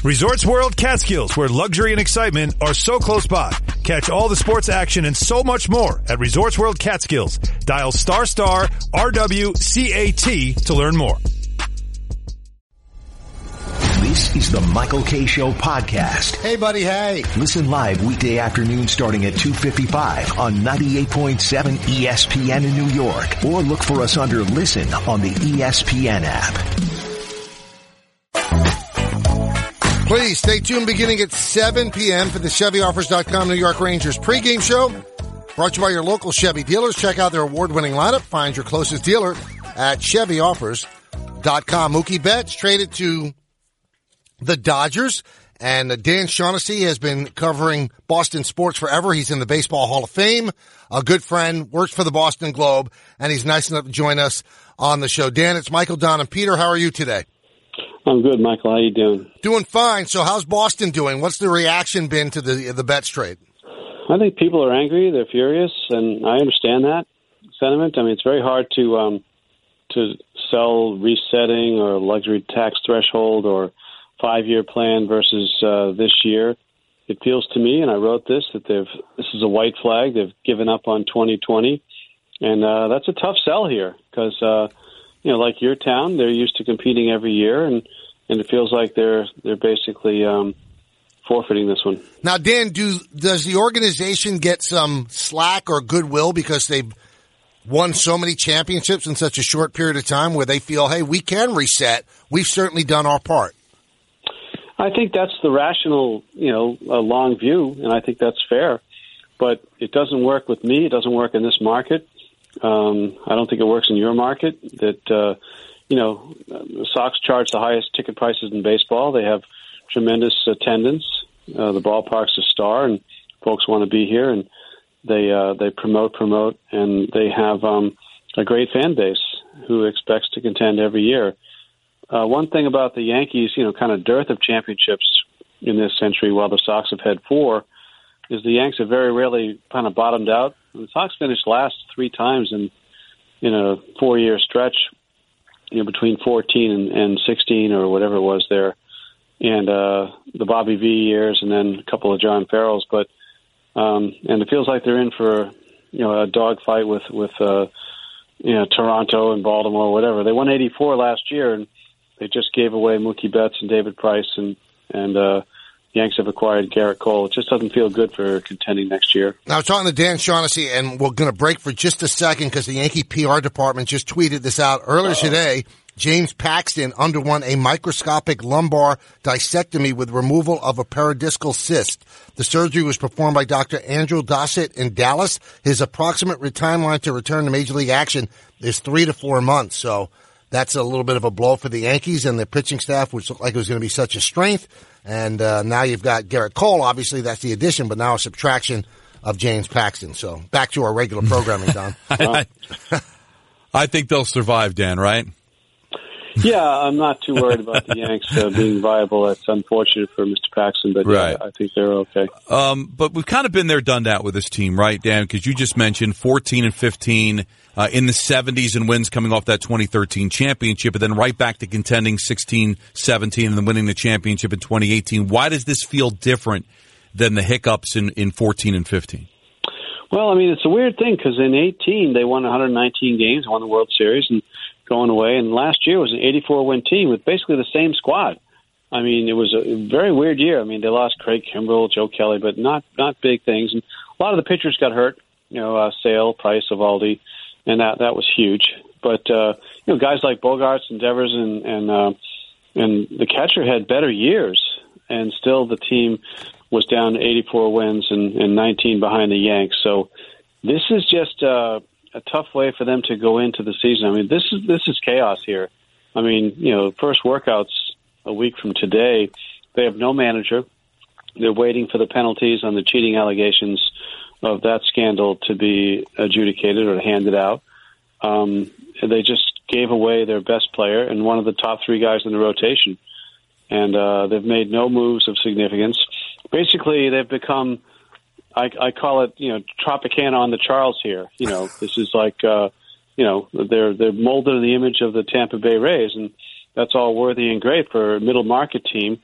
Resorts World Catskills, where luxury and excitement are so close by. Catch all the sports action and so much more at Resorts World Catskills. Dial ** RWCAT to learn more. This is the Michael Kay Show podcast. Hey, buddy, hey. Listen live weekday afternoon starting at 2:55 on 98.7 ESPN in New York. Or look for us under Listen on the ESPN app. Please stay tuned beginning at 7 p.m. for the ChevyOffers.com New York Rangers pregame show. Brought to you by your local Chevy dealers. Check out their award-winning lineup. Find your closest dealer at ChevyOffers.com. Mookie Betts traded to the Dodgers, and Dan Shaughnessy has been covering Boston sports forever. He's in the Baseball Hall of Fame, a good friend, works for the Boston Globe, and he's nice enough to join us on the show. Dan, it's Michael, Don, and Peter. How are you today? I'm good, Michael. How you doing? Doing fine. So how's Boston doing? What's the reaction been to the Betts trade? I think people are angry. They're furious, and I understand that sentiment. I mean, it's very hard to sell resetting or luxury tax threshold or 5-year plan versus this year. It feels to me, and I wrote this, that this is a white flag. They've given up on 2020, and that's a tough sell here because like your town, they're used to competing every year, and it feels like they're basically forfeiting this one. Now, Dan, does the organization get some slack or goodwill because they've won so many championships in such a short period of time where they feel, hey, we can reset. We've certainly done our part. I think that's the rational, a long view, and I think that's fair. But it doesn't work with me. It doesn't work in this market. I don't think it works in your market. That the Sox charge the highest ticket prices in baseball. They have tremendous attendance. The ballpark's a star, and folks want to be here. And they promote, and they have a great fan base who expects to contend every year. One thing about the Yankees, kind of dearth of championships in this century, while the Sox have had 4, is the Yanks have very rarely kind of bottomed out. The Sox finished last 3 times in a 4-year stretch, between 14 and 16 or whatever it was there, and the Bobby V years, and then a couple of John Farrells. But and it feels like they're in for a dogfight with Toronto and Baltimore, or whatever. They won 84 last year, and they just gave away Mookie Betts and David Price, and Yanks have acquired Garrett Cole. It just doesn't feel good for contending next year. Now, I was talking to Dan Shaughnessy, and we're going to break for just a second because the Yankee PR department just tweeted this out earlier today. James Paxton underwent a microscopic lumbar disectomy with removal of a peridiscal cyst. The surgery was performed by Dr. Andrew Dossett in Dallas. His approximate timeline to return to Major League action is 3 to 4 months. So that's a little bit of a blow for the Yankees and their pitching staff, which looked like it was going to be such a strength. And now you've got Garrett Cole. Obviously, that's the addition, but now a subtraction of James Paxton. So back to our regular programming, Don. I think they'll survive, Dan, right? Yeah, I'm not too worried about the Yanks being viable. It's unfortunate for Mr. Paxton, but right. I think they're okay. But we've kind of been there, done that with this team, right, Dan? Because you just mentioned 14 and 15 in the 70s and wins coming off that 2013 championship, and then right back to contending 16, 17, and then winning the championship in 2018. Why does this feel different than the hiccups in 14 and 15? Well, I mean, it's a weird thing because in 18 they won 119 games, won the World Series, and going away. And last year was an 84-win team with basically the same squad. I mean, it was a very weird year. I mean, they lost Craig Kimbrell, Joe Kelly, but not big things. And a lot of the pitchers got hurt. Sale, Price, Eovaldi, and that was huge. But guys like Bogaerts and Devers and the catcher had better years, and still the team was down 84 wins and 19 behind the Yanks. So this is just a tough way for them to go into the season. I mean, this is chaos here. I mean, first workouts a week from today, they have no manager. They're waiting for the penalties on the cheating allegations of that scandal to be adjudicated or handed out. They just gave away their best player and one of the top 3 guys in the rotation. And they've made no moves of significance. Basically, they've become, I call it, Tropicana on the Charles here. This is like, they're molded in the image of the Tampa Bay Rays, and that's all worthy and great for a middle market team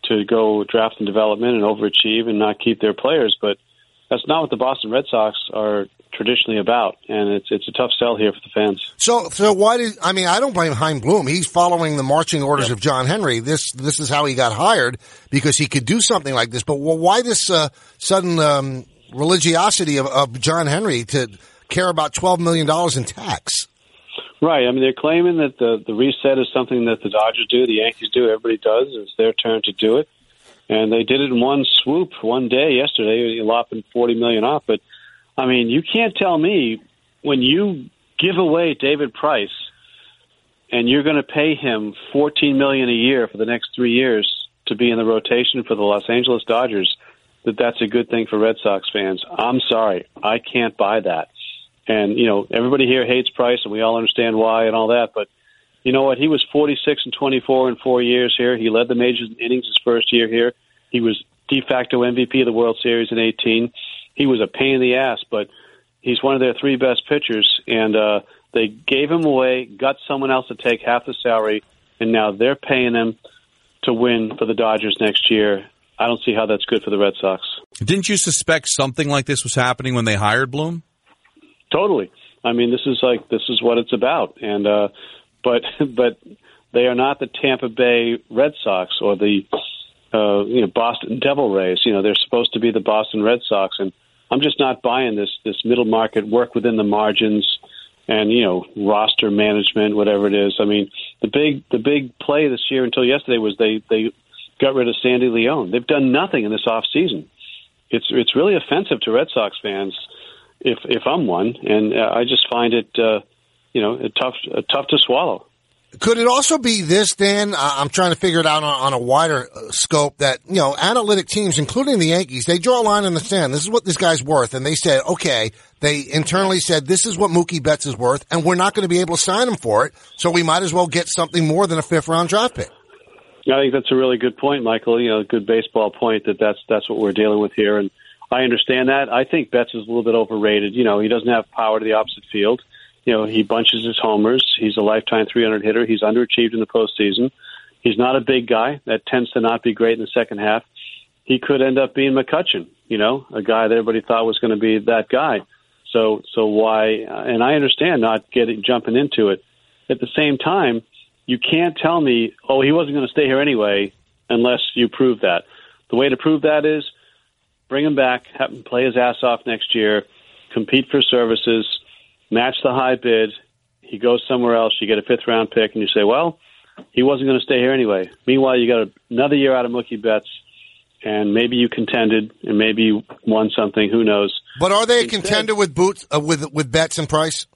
to go draft and development and overachieve and not keep their players. But that's not what the Boston Red Sox are traditionally about, and it's a tough sell here for the fans. So I don't blame Chaim Bloom. He's following the marching orders of John Henry. This is how he got hired, because he could do something like this. But why this sudden religiosity of John Henry to care about $12 million in tax? Right. I mean, they're claiming that the reset is something that the Dodgers do, the Yankees do, everybody does. It's their turn to do it. And they did it in one swoop, one day yesterday, lopping $40 million off. But, I mean, you can't tell me when you give away David Price and you're going to pay him $14 million a year for the next 3 years to be in the rotation for the Los Angeles Dodgers, that that's a good thing for Red Sox fans. I'm sorry. I can't buy that. And, you know, everybody here hates Price, and we all understand why and all that. But you know what? He was 46-24 in 4 years here. He led the majors in innings his first year here. He was de facto MVP of the World Series in 2018. He was a pain in the ass, but he's one of their three best pitchers. And they gave him away, got someone else to take half the salary, and now they're paying him to win for the Dodgers next year. I don't see how that's good for the Red Sox. Didn't you suspect something like this was happening when they hired Bloom? Totally. I mean, this is what it's about. And but they are not the Tampa Bay Red Sox or the Boston Devil Rays. You know, they're supposed to be the Boston Red Sox, and I'm just not buying this middle market work within the margins and, you know, roster management, whatever it is. I mean, the big play this year until yesterday was they got rid of Sandy Leon. They've done nothing in this offseason. It's really offensive to Red Sox fans if I'm one, and I just find it tough to swallow. Could it also be this, Dan? I'm trying to figure it out on a wider scope that, you know, analytic teams, including the Yankees, they draw a line in the sand. This is what this guy's worth. And they said, okay, they internally said, this is what Mookie Betts is worth, and we're not going to be able to sign him for it. So we might as well get something more than a fifth-round draft pick. I think that's a really good point, Michael. You know, a good baseball point that's what we're dealing with here. And I understand that. I think Betts is a little bit overrated. You know, he doesn't have power to the opposite field. You know, he bunches his homers. He's a lifetime 300 hitter. He's underachieved in the postseason. He's not a big guy. That tends to not be great in the second half. He could end up being McCutchen, you know, a guy that everybody thought was going to be that guy. So why? And I understand not jumping into it. At the same time, you can't tell me, oh, he wasn't going to stay here anyway, unless you prove that. The way to prove that is bring him back, have him play his ass off next year, compete for services, match the high bid. He goes somewhere else. You get a fifth-round pick, and you say, well, he wasn't going to stay here anyway. Meanwhile, you got another year out of Mookie Betts, and maybe you contended, and maybe you won something. Who knows? But are they a contender with Betts and Price?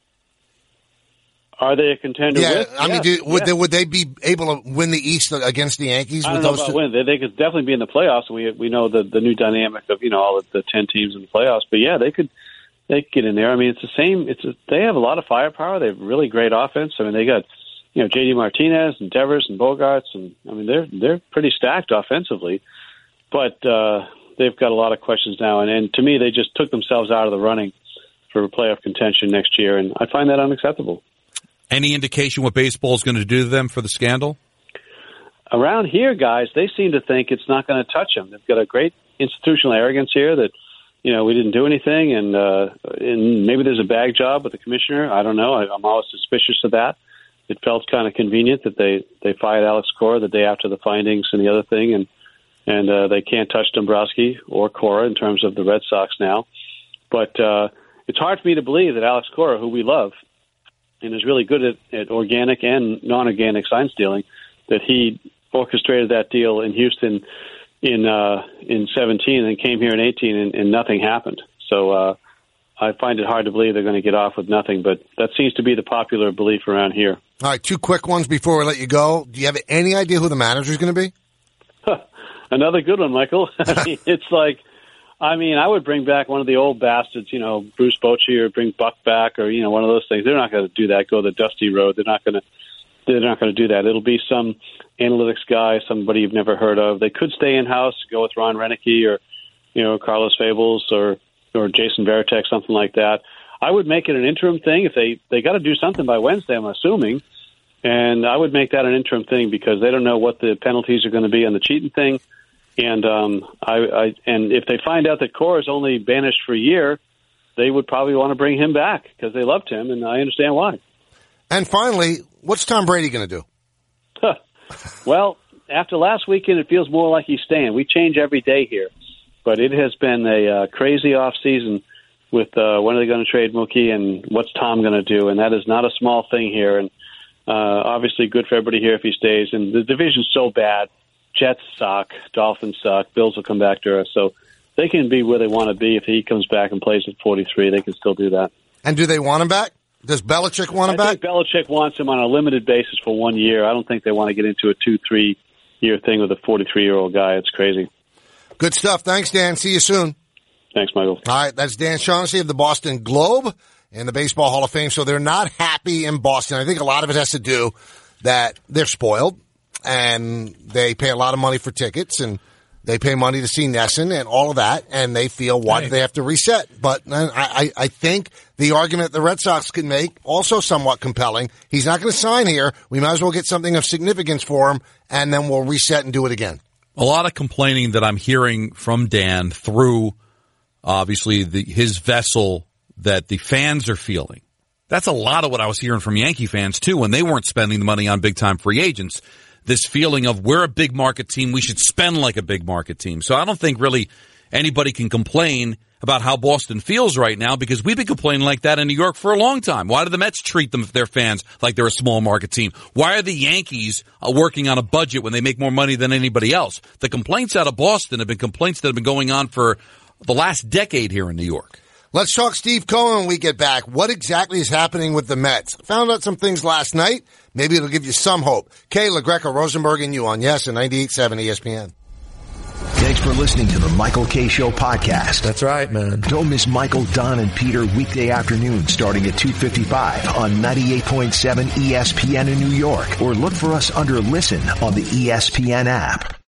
Are they a contender? Yeah, with? I mean, would they be able to win the East against the Yankees? I don't know about win. They could definitely be in the playoffs. We know the new dynamic of, you know, all of the 10 teams in the playoffs. But yeah, they could get in there. I mean, it's the same. They have a lot of firepower. They have really great offense. I mean, they got, you know, J.D. Martinez and Devers and Bogarts, and I mean they're pretty stacked offensively. But they've got a lot of questions now, and to me, they just took themselves out of the running for playoff contention next year, and I find that unacceptable. Any indication what baseball is going to do to them for the scandal? Around here, guys, they seem to think it's not going to touch them. They've got a great institutional arrogance here that, you know, we didn't do anything, and maybe there's a bag job with the commissioner. I don't know. I'm always suspicious of that. It felt kind of convenient that they fired Alex Cora the day after the findings and the other thing, and they can't touch Dombrowski or Cora in terms of the Red Sox now. But it's hard for me to believe that Alex Cora, who we love, and is really good at organic and non-organic sign stealing, that he orchestrated that deal in Houston in 17 and came here in 18 and nothing happened. So I find it hard to believe they're going to get off with nothing, but that seems to be the popular belief around here. All right, two quick ones before we let you go. Do you have any idea who the manager is going to be? Another good one, Michael. It's like, I mean, I would bring back one of the old bastards, you know, Bruce Bochy, or bring Buck back, or, you know, one of those things. They're not going to do that. Go the dusty road. They're not going to do that. It'll be some analytics guy, somebody you've never heard of. They could stay in house, go with Ron Renicky or, you know, Carlos Fables or Jason Varitek, something like that. I would make it an interim thing if they got to do something by Wednesday, I'm assuming. And I would make that an interim thing because they don't know what the penalties are going to be on the cheating thing. And and if they find out that Cora is only banished for a year, they would probably want to bring him back because they loved him, and I understand why. And finally, what's Tom Brady going to do? Well, after last weekend, it feels more like he's staying. We change every day here, but it has been a crazy off season with when are they going to trade Mookie and what's Tom going to do, and that is not a small thing here. And obviously, good for everybody here if he stays. And the division's so bad. Jets suck. Dolphins suck. Bills will come back to us. So they can be where they want to be. If he comes back and plays at 43, they can still do that. And do they want him back? Does Belichick want him back? I think Belichick wants him on a limited basis for 1 year. I don't think they want to get into a 2-3 year thing with a 43-year-old guy. It's crazy. Good stuff. Thanks, Dan. See you soon. Thanks, Michael. All right, that's Dan Shaughnessy of the Boston Globe and the Baseball Hall of Fame. So they're not happy in Boston. I think a lot of it has to do that they're spoiled and they pay a lot of money for tickets and they pay money to see Nesson and all of that, and they feel, why do they have to reset? But I think the argument the Red Sox can make, also somewhat compelling. He's not going to sign here. We might as well get something of significance for him, and then we'll reset and do it again. A lot of complaining that I'm hearing from Dan through, obviously, his vessel that the fans are feeling. That's a lot of what I was hearing from Yankee fans, too, when they weren't spending the money on big-time free agents. This feeling of we're a big market team, we should spend like a big market team. So I don't think really anybody can complain about how Boston feels right now because we've been complaining like that in New York for a long time. Why do the Mets treat their fans like they're a small market team? Why are the Yankees working on a budget when they make more money than anybody else? The complaints out of Boston have been complaints that have been going on for the last decade here in New York. Let's talk Steve Cohen when we get back. What exactly is happening with the Mets? Found out some things last night. Maybe it'll give you some hope. Kay, LaGreca, Rosenberg, and you on Yes and 98.7 ESPN. Thanks for listening to the Michael K. Show podcast. That's right, man. Don't miss Michael, Don, and Peter weekday afternoon starting at 2:55 on 98.7 ESPN in New York. Or look for us under Listen on the ESPN app.